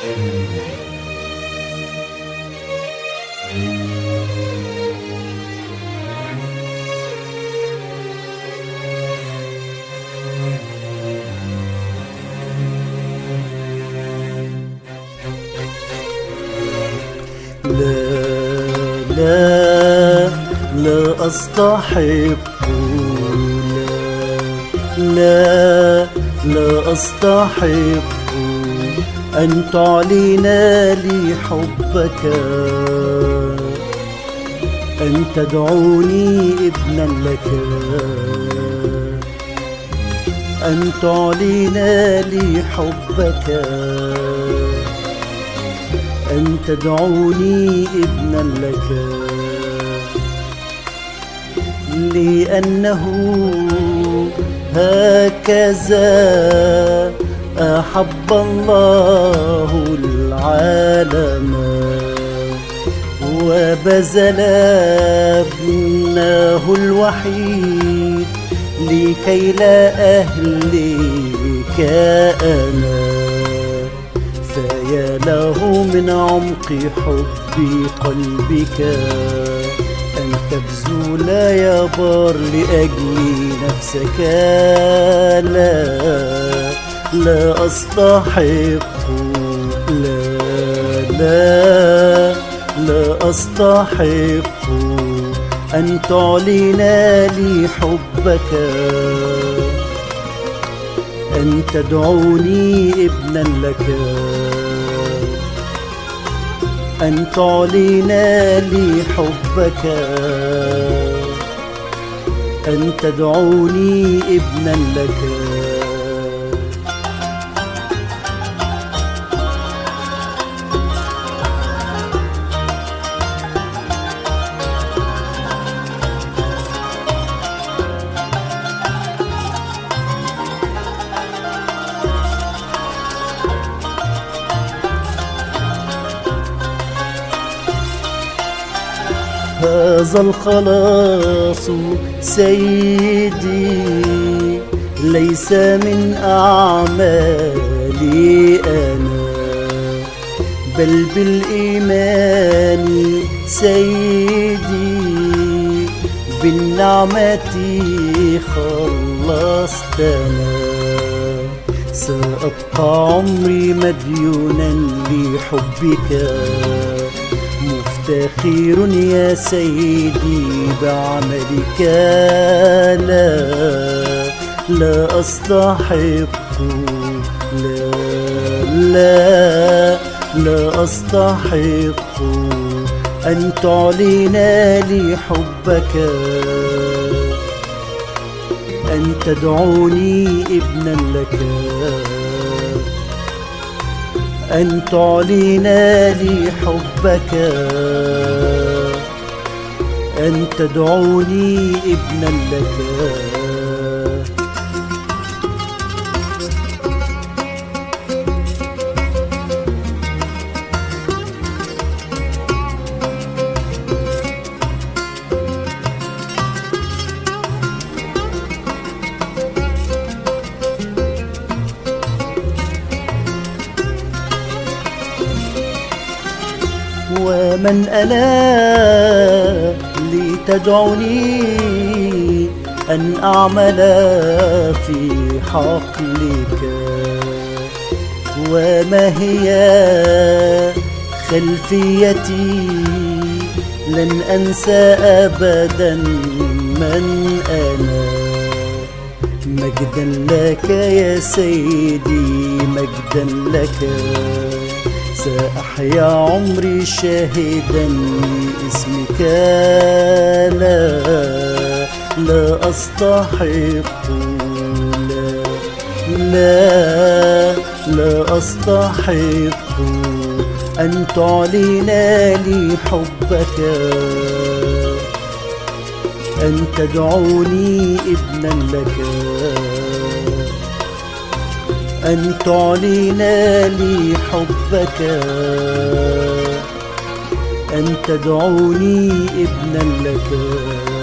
لا لا أستحق، لا لا أستحق أن تعلن لي حبك، أن تدعوني ابنا لك، أن تعلن لي حبك، أن تدعوني ابنا لك، لأنه هكذا أحب الله العالم وبذل ابنه الوحيد لكي لا أهلك أنا. فيا له من عمق حب قلبك أن تبذل يا بار لأجل نفسك. لا أستحق، لا أستحق أن تعلن لي حبك، أن تدعوني ابنا لك، أن تعلن لي حبك، أن تدعوني ابنا لك. هذا الخلاص سيدي ليس من أعمالي أنا، بل بالإيمان سيدي بالنعمة خلصتنا. سأبقى عمري مديونا لحبك، مفتخر يا سيدي بعملك. لا أستحق، لا أستحق أن تعلن لي حبك، أن تدعوني ابنا لك، أن تعلن لي حبك، أن تدعوني ابنا لك. ومن أنا لتدعني أن أعمل في حقلك، وما هي خلفيتي لن أنسى أبدا من أنا. مجدا لك يا سيدي، مجدا لك، سأحيا عمري شاهدا لاسمك. لا أستحق، لا أستحق أن تعلن لي حبك، أن تدعوني ابنا لك، أن تعلن لي حبك، أن تدعوني ابنا لك.